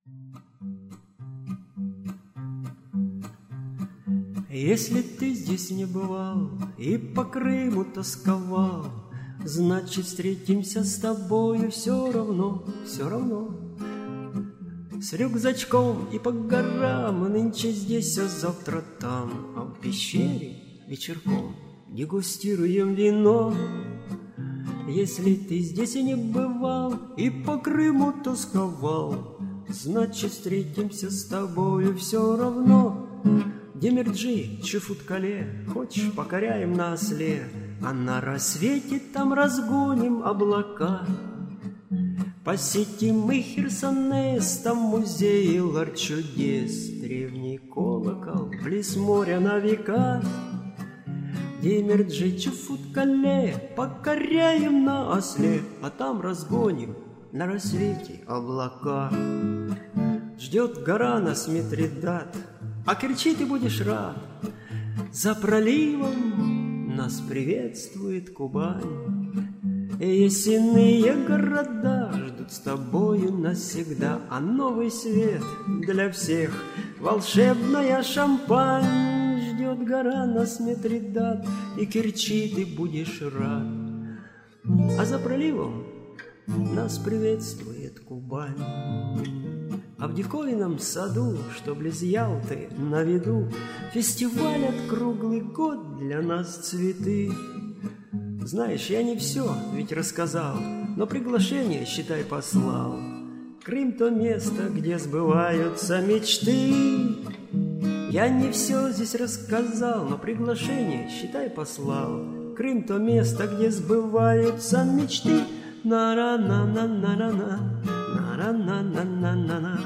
Если ты здесь не бывал и по Крыму тосковал, значит, встретимся с тобою все равно, все равно. С рюкзачком и по горам, нынче здесь, а завтра там, а в пещере вечерком дегустируем вино. Если ты здесь и не бывал и по Крыму тосковал, значит, встретимся с тобою все равно. Демирджи, Чуфуткале, хочешь, покоряем на осле, а на рассвете там разгоним облака. Посетим мы Херсонес, там музей и лар чудес, древний колокол, близ моря на века. Демирджи, Чуфуткале, покоряем на осле, а там разгоним на рассвете облака. Ждет гора нас Митридат, а Керчи ты будешь рад. За проливом нас приветствует Кубань. И ясенные города ждут с тобою навсегда, а новый свет для всех волшебная Шампань. Ждет гора нас Митридат, и Керчи ты будешь рад. А за проливом нас приветствует Кубань. А в диковинном саду, что близ Ялты на виду, фестивалят круглый год для нас цветы. Знаешь, я не все ведь рассказал, но приглашение, считай, послал. Крым — то место, где сбываются мечты. Я не все здесь рассказал, но приглашение, считай, послал. Крым — то место, где сбываются мечты. На-ра-на-на-на-на-на, на-ра-на-на-на-на-на,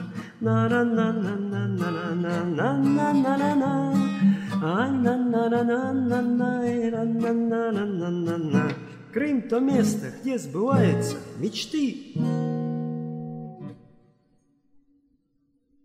на-ра-на-на-на-на-на-на-на-на-на. Крым — то место, где сбываются мечты.